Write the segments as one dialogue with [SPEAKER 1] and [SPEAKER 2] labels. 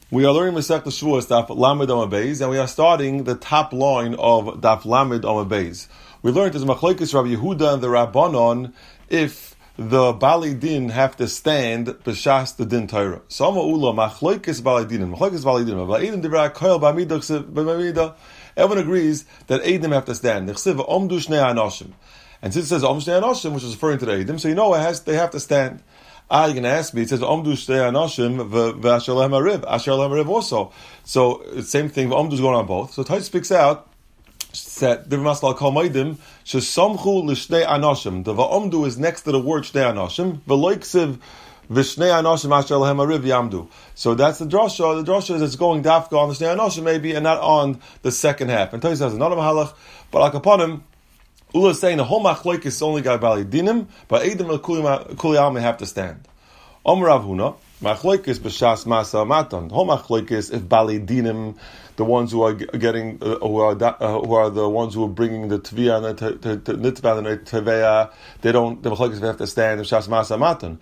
[SPEAKER 1] We are learning Masech Shavuos Daf Lamed Amud Beis, and we are starting the top line of Daf Lamed Amud Beis. We learned as Machlokes Rabbi Yehuda and the Rabbanon if the Bali Din have to stand b'shas the Din Torah. Sama Ula Machlokes Bali Dinim, Machlokes Bali Dinim. Va'edim Divrei Koil B'Amida. Everyone agrees that Eidim have to stand. Nechsiv Omdu Shnei Anoshim, and since it says Om Shnei Anoshim, which is referring to the Eidim, so you know they have to stand. You're going to ask me, it says, Omdu Shtei Anoshim v'asher lehem hariv. Asher lehem hariv also. So, same thing, Omdu is going on both. So, Tais speaks out, that Divrei Masal Kol Moedim, Shesamchu l'shtei Anoshim. The V'omdu is next to the word Shtei Anoshim, v'loiksiv v'shnei Anoshim asher lehem hariv yamdu. So, that's the drasha. The drasha is it's going dafka on the Shtei Anoshim maybe, and not on the second half. And Tais says another mahalach, but akaponim, Ula is saying the whole machlokes is only got Bali Dinim, but Eidim and Kuliyal may have to stand. Om Rav Huna, machlokes b'shas masa matan. The whole machlokes if Bali Dinim, the ones who are getting, who are the ones who are bringing the tvia and the nitzvah and the teveya, the machlokes have to stand b'shas masa matan.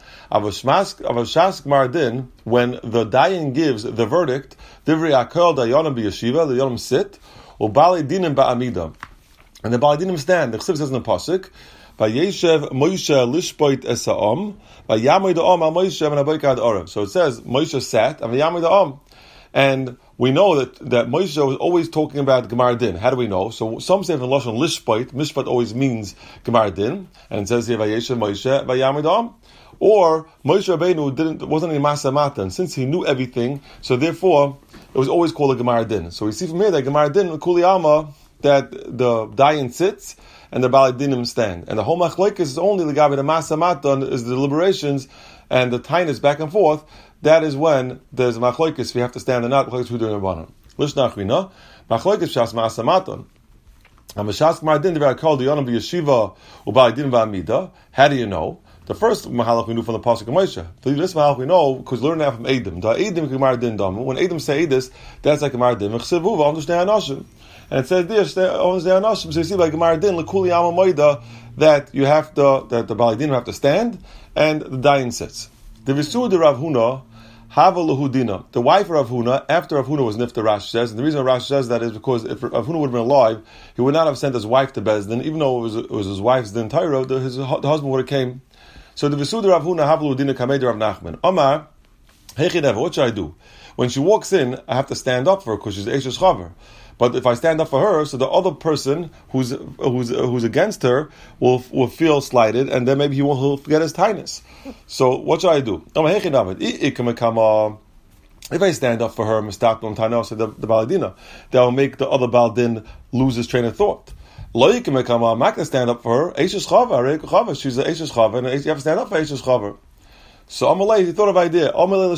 [SPEAKER 1] Avashas Gmar when the dayan gives the verdict, Divrei Akol dayanim b'yeshiva, the dayanim sit, or Bali Dinim ba'amida. And the Bali Dinim stand. The Chsiv says in the pasuk, "Vayeshev Moshe lishpoit es ha'am, vayamid ha'am al Moshe v'naboikad orav." So it says Moshe sat and vayamid ha'am, and we know that Moshe was always talking about Gemar Din. How do we know? So some say in lashon lishpoit, mishpat always means Gemar Din, and it says here Vayeshev Moshe vayamid ha'am. Or Moshe Rabbeinu wasn't in Masa Matan, since he knew everything, so therefore it was always called a Gemar Din. So we see from here that Gemar Din Kuli Alma, that the dayan sits and the Bali Dinim stand, and the whole machlokes is only the gabi the masa matan is the deliberations and the tainus back and forth. That is when there's machlokes we have to stand or not. Machlokes who do in Rabbanan. Lishnach we know machlokes shas masa matan. And mashas mardin divrei kol diyanim b'yeshiva u'Bali Dinim v'amida. How do you know? The first mahalach we knew from the pasuk of Moshe. This mahalach we know because learning that from Eidim. The Eidim Gemar Din Damu. When Eidim say this, that's like Gemar Din. V'chsevu v'amdushnei anoshim. And it says this, so you see like Gemar Din l'kuli yama moida that you have to, that the Bali Dinim have to stand and the dayan sits. The Visu de Rav Huna hava lahudina. The wife of Rav Huna after Rav Huna was nifta, Rashi says, and the reason Rashi says that is because if Rav Huna would have been alive, he would not have sent his wife to Bezdin, even though it was his wife's din Torah, the husband would have came. So the Visu de Rav Huna hava lahudina kamei de Rav Nachman. Omar heichideva, what should I do? When she walks in, I have to stand up for her because she's Eishes Chaver. But if I stand up for her, so the other person who's against her will feel slighted, and then maybe he'll forget his tightness. So what should I do? If I stand up for her, so the Baladina, that will make the other Baldin lose his train of thought. I'm not going to stand up for her. She's an Eishes Chaver, and you have to stand up for Eishes Chaver. So Amalei, he thought of an idea.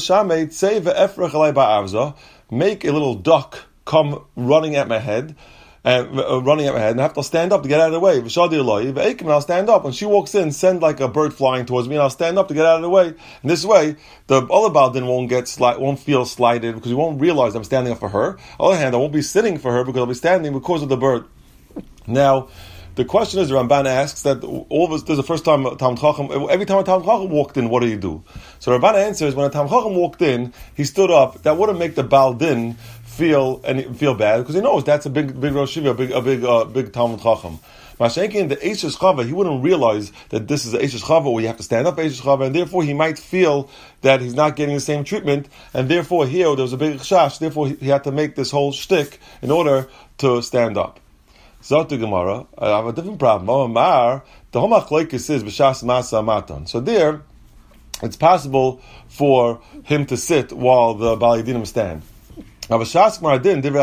[SPEAKER 1] Make a little duck come running at my head, and I have to stand up to get out of the way. I'll stand up. When she walks in, send like a bird flying towards me, and I'll stand up to get out of the way. And this way, the other Baldin won't feel slighted because he won't realize I'm standing up for her. On the other hand, I won't be sitting for her because I'll be standing because of the bird. Now, the question is, the Ramban asks that this is the first time Talmid Chacham, every time a Talmid Chacham walked in, what do you do? So Ramban answers, when a Talmid Chacham walked in, he stood up. That wouldn't make the Baldin feel bad because he knows that's a big Rosh Hashiva, a big Talmid Chacham. Mashenkin, the Eishes Chava, he wouldn't realize that this is the Eishes Chava where you have to stand up for Eishes Chava, and therefore he might feel that he's not getting the same treatment, and therefore here there was a big chash. Therefore he had to make this whole shtick in order to stand up. Zot Gemara, I have a different problem. Omar, the whole machlokes is b'shas masa matan. So there, it's possible for him to sit while the Bali Dinim stand. So he's asking like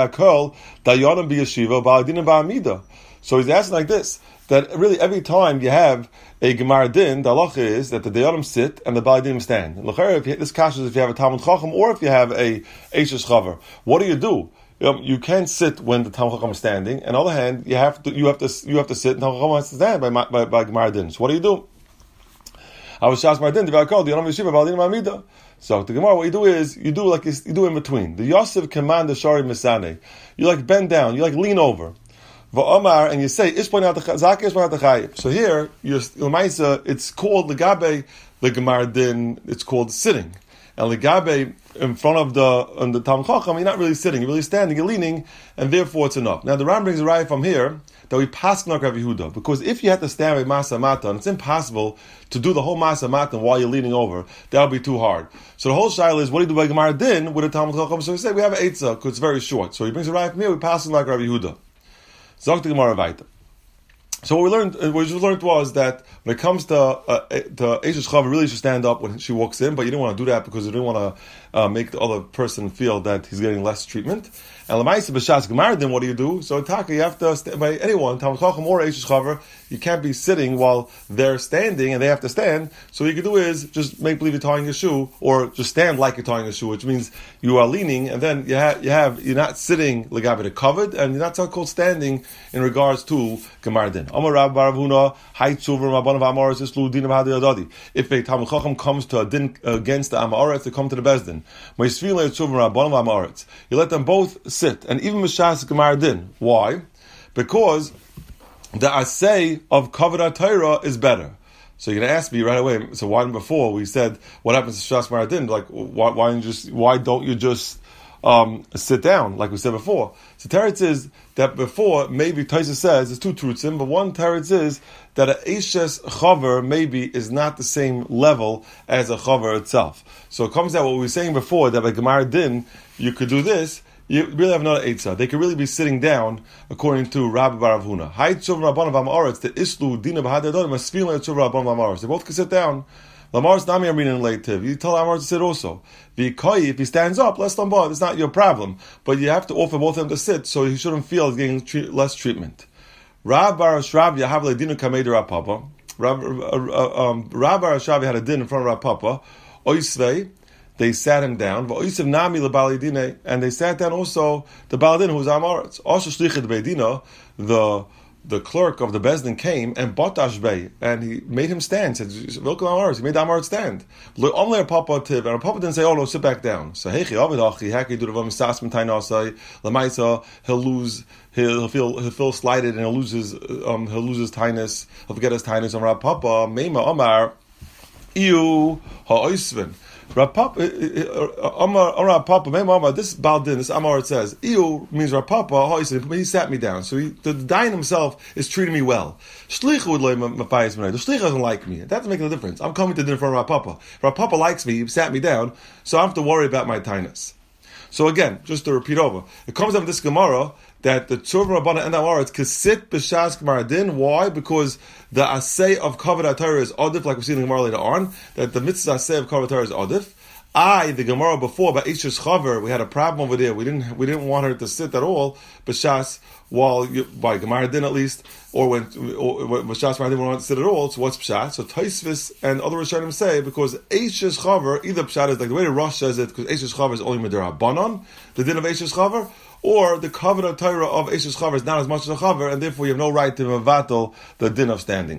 [SPEAKER 1] this, that really every time you have a Gemar Din, the halacha is that the Dayanim sit and the Bali Dinim stand. This kasha is if you have a Talmid Chacham or if you have a Eishes Chaver. What do? You can't sit when the Talmid Chacham is standing. And on the other hand, you have to sit and Talmid Chacham has to stand by Gemar Din. So what do? So the Gemara, what you do is you do in between. The Yosef command the Shari Misane. You like bend down, you like lean over. Va'omar, and you say so here it's called the Gabe the Gemar Din, it's called sitting. And legabe in front of the Talmud Chacham, you're not really sitting, you're really standing, you're leaning, and therefore it's enough. Now the Ram brings a raya from here that we pass like Rav Yehuda, because if you had to stand with Masa Matan, it's impossible to do the whole Masa Matan while you're leaning over. That would be too hard. So the whole shaila is, what do you do by Gemara Din with a Talmud Chacham? So we say we have an Eitzah, because it's very short. So he brings a raya from here, we pass like Rav Yehuda. Zok the Gemara Vaita. So what we learned was that when it comes to Eshes Chava, really should stand up when she walks in, but you didn't want to do that because you didn't want to make the other person feel that he's getting less treatment. And Lamaisa B'Shas Gemara, then what do? So in Taka, you have to stand by anyone, Talmud Chacham or Eshes Chava, you can't be sitting while they're standing and they have to stand. So what you can do is just make believe you're tying a shoe, or just stand like you're tying a shoe, which means you are leaning, and then you're not sitting legabe covered, and you're not so-called standing in regards to Gemara Din. If a Talmud Chacham comes to a din against the Amaretz, they come to the Bezdin. You let them both sit, and even Mishas Gemara Din. Why? Because the asay of Kavod Torah is better. So you're going to ask me right away, so why before we said, what happens to Shas Gemara Din? Like, why don't you just sit down, like we said before? So teretz is that before, maybe Taisa says, there's two truths, but one teretz is that an Eshes Chaver maybe is not the same level as a Chaver itself. So it comes out what we were saying before, that by Gemara Din, you could do this, you really have another Eitzah. They could really be sitting down, according to Rabbi Bar Avuna. Hai Tzuv Rabban V'Amaretz, the Islu Dina B'Hadadod, Masfilin Tzuv Rabban V'Amaretz. They both can sit down. Lamar's Nami Amin and Leitiv. You tell Amar to sit also. V'Koi, if he stands up, less than bar, it's not your problem. But you have to offer both of them to sit, so he shouldn't feel he's getting less treatment. Rab Bar Ashrav Yahav Ledinu Kamei Rav Papa. Rab Bar Ashrav had a din in front of Rav Papa. Oisvei. They sat him down, and they sat down also the Baladin, who was Amaretz. Also, Shlichet Beidina, the clerk of the Bezdin came and Botash Bey, and he made him stand. Said, "Welcome Amaretz." He made Amaretz stand. And Papa didn't say, "Oh no, sit back down." So he'll feel slighted, and he'll lose his tinus. He'll forget his tinus on Rav Papa. Meima Omar, Iu Ha'oisvin. Rav Papa, this Baldin, this Amar, it says, Ew means Rav Papa, he sat me down. So the Dayan himself is treating me well. Shlicha would lay Mafayis Menay. The Shlicha doesn't like me. That doesn't make no difference. I'm coming to dinner from Rav Papa. Rav Papa likes me, he sat me down, so I don't have to worry about my tinus. So again, just to repeat over, it comes up in this Gemara that the Tzuv Rabbana and Amaretz could sit b'Shas Gemara Din. Why? Because the Asay of Kavod Torah is Odif, like we see in the Gemara later on, that the Mitzvah Asay of Kavod Torah is Odif. The Gemara before, by Eshes Chaver, we had a problem over there. We didn't want her to sit at all, b'Shas, by Gemara Din at least, or b'Shas Gemara Din, we don't want to sit at all, so what's Pshat? So Taisvis and other Rishonim say, because Eshes Chaver, either Pshat is like the way the Rosh says it, because Eshes Chaver is only Midirabanan, the din of Eshes Chaver, or the Kavod Torah of Eshes Chaver is not as much as a Chaver, and therefore you have no right to mevatel the din of standing.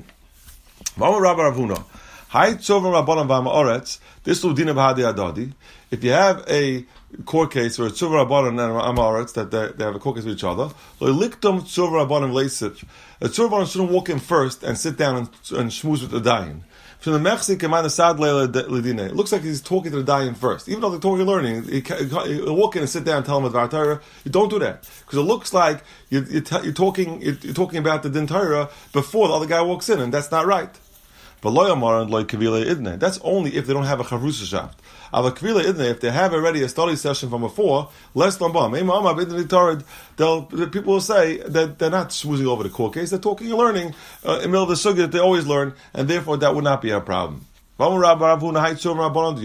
[SPEAKER 1] This will din of Hadi Adadi. If you have a court case where Tzuv Rabbanan and Amaretz, that they have a court case with each other, a Tzuv Rabbanan shouldn't walk in first and sit down and schmooze with the dayan. From the Mechzik, it looks like he's talking to the dayan first. Even though they're talking learning, he'll walk in and sit down and tell him about Torah. You don't do that. Because it looks like you're talking about the din Torah before the other guy walks in, and that's not right. But that's only if they don't have a chavrusashaft. If they have already a study session from before, less than bam. People will say that they're not schmoozing over the court case, they're talking and learning in the middle of the sugya that they always learn, and therefore that would not be a problem. A Tzuv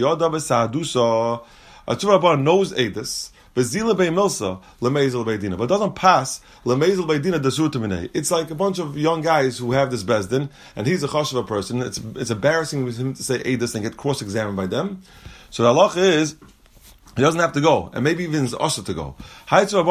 [SPEAKER 1] Rabbanan knows Edis. But it doesn't pass. It's like a bunch of young guys who have this bezdin, and he's a chashuva person. It's embarrassing for him to say edus and get cross-examined by them. So the halacha is, he doesn't have to go, and maybe even it's also to go. You should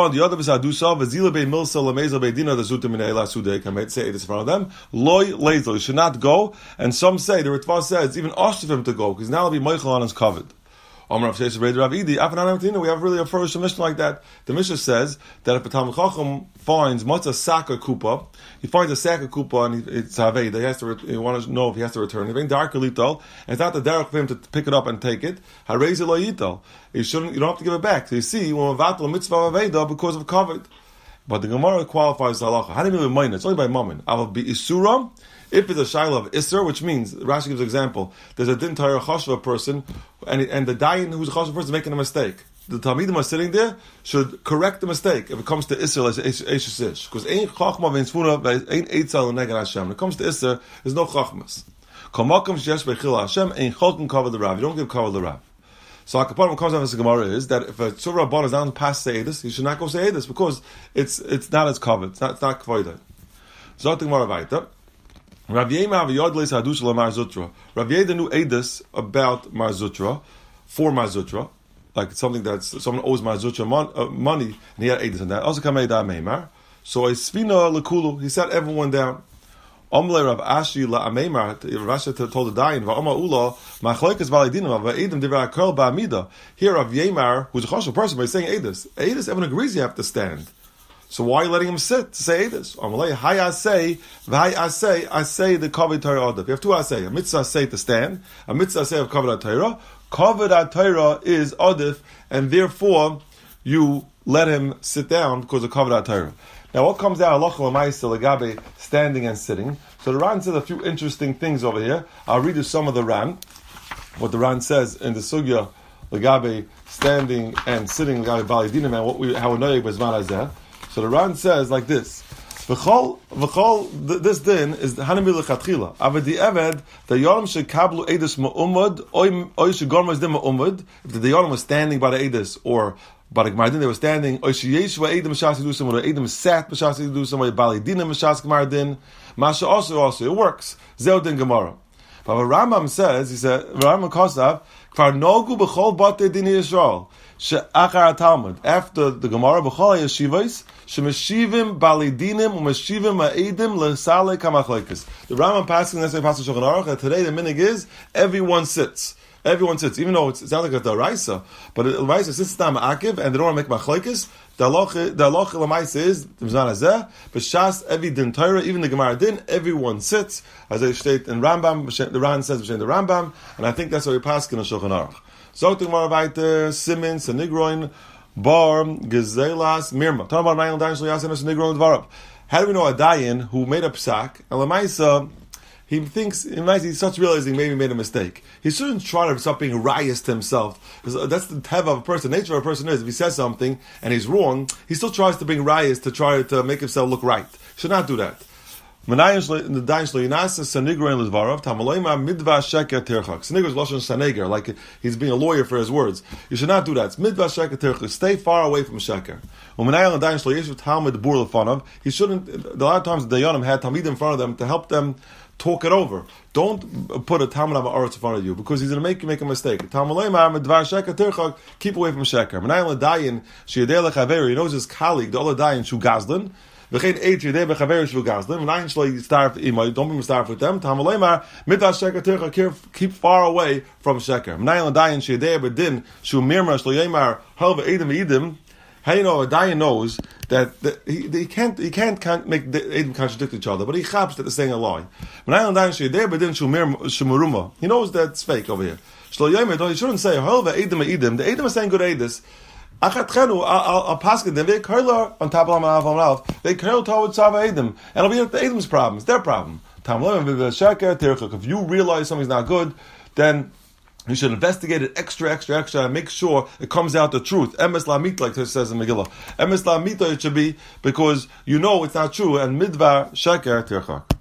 [SPEAKER 1] not go, and some say, the Ritva says, even also for him to go, because now he'll be moichel on his covered. We have really a first Mishnah like that. The Mishnah says that if a Talmid Chacham finds matzah sack or kupa, he finds a sack of kupa and it's havei. He wants to know if he has to return. He brings dark lital, and it's not the derech for him to pick it up and take it. Harei lo yital. You don't have to give it back. So you see, when vatal mitzvah aveda because of covet. But the Gemara qualifies the halacha. How do you mean by It's only by mammon. I will be isura. If it's a shaila of Isser, which means, Rashi gives an example, there's a din Torah chashva person, and the dayan who's a chashva person is making a mistake. The Talmidim are sitting there, should correct the mistake if it comes to Isser, like Eishes Ish. Because ain't chachma v'ein tzvuna, ain't eitzal neged Hashem. When it comes to Isser, there's no chachmas. Kol makom sheyesh bechil Hashem, ain't cholkin kavod l'rav. You don't give kavod l'rav. So Akaparim comes out of the Gemara is that if a tzura rabban is down past Se'edus, he should not go Se'edus, because it's not as covered, it's not kvoida. Zot the Gemara weiter. Rav Yema v'yodleis hadush l'mar zutra. Rav Yeda knew edus about Mar Zutra, for Mar Zutra, like something that's someone owes Mar Zutra money, and he had edus on that. Also kamei da meimar. So a svina lekulu, he sat everyone down. Omle Rav Ashi la ameimar. Rav Ashi told the dayan va'oma ula machloikas v'alidinim va'edim divrei hakol ba'amida. Here Rav Yemar, who's a chashuv person, but he's saying edus. Edus, everyone agrees you have to stand. So why are you letting him sit to say this? I say the kavod Torah adif. You have two asay. A mitzvah say to stand. A mitzvah say of kavod Torah. Kavod Torah is adif, and therefore you let him sit down because of kavod Torah. Now, what comes out halacha l'maisa legabe standing and sitting? So the Ran says a few interesting things over here. I'll read you some of the Ran. What the Ran says in the sugya legabe standing and sitting legabe bali dinim, and how we know it was hazeh. So the Ran says like this: V'chol, this din is hanami lechatchila. Avadi eved the yoram shekablu edus ma'umad oy shegorma dem ma'umad. If the yoram was standing by the edus or by the gemardin, they were standing. Oy sheyeshva edum shasi do some, or edum sat b'shasi do some, or bali dinim b'shas gemardin. Masha also it works. Zeu din gemara. But what Rambam says, he said Rambam Kosav kvar nogu b'chol bate din Yisrael. After the Gemara, b'chol yeshivos shemeshivim balidinim umeshivim ma'edim l'salei kamachleikis. The Rambam passing in the passage of Shulchan Aruch that today the minhag is everyone sits. Everyone sits, even though it sounds like a daraisa, but the daraisa sits down ma'akiv and they don't want to make machlekes. The halacha l'maisa is the mizan hazeh b'shas every din Torah, even the Gemara din, everyone sits as they state in Rambam. The Ran says b'shem the Rambam, and I think that's how we pass in the Shulchan Aruch. So to Gemara weiter, Simin, Senigroin, Bar, Gezelas, Mirma. Talking about Ryan Dayan Shlo Yasin Senigroin Dvarab. How do we know a dayan who made a psak, and Lamaisa, he thinks, he starts realizing maybe he made a mistake. He shouldn't try to stop being rayas to himself. That's the teva of a person. Nature of a person is, if he says something and he's wrong, he still tries to bring rayas to try to make himself look right. He should not do that. Sanigra is lashon saneger, like he's being a lawyer for his words. You should not do that. Stay far away from sheker. He shouldn't. A lot of times the Dayanim had Talmid in front of them to help them talk it over. Don't put a Talmud Ha'aretz in front of you, because he's going to make a mistake. Keep away from sheker. He knows his colleague, the other dayan, Shu Gazlan. Don't be mistarf with them. Keep far away from sheker. How do you know a dayan knows that he can't make Edom contradict each other, but he chaps that they're saying a lie. He knows that's fake over here. He shouldn't say the Edom is saying good edus. I'll pass it. They curl on top of they curl towards Sava Edom, and it'll be the Edom's problem. It's their problem. If you realize something's not good, then you should investigate it extra, and make sure it comes out the truth. Emes lamit, like it says in Megillah. Emes lamita it should be, because you know it's not true, and midvar sheker tirchak.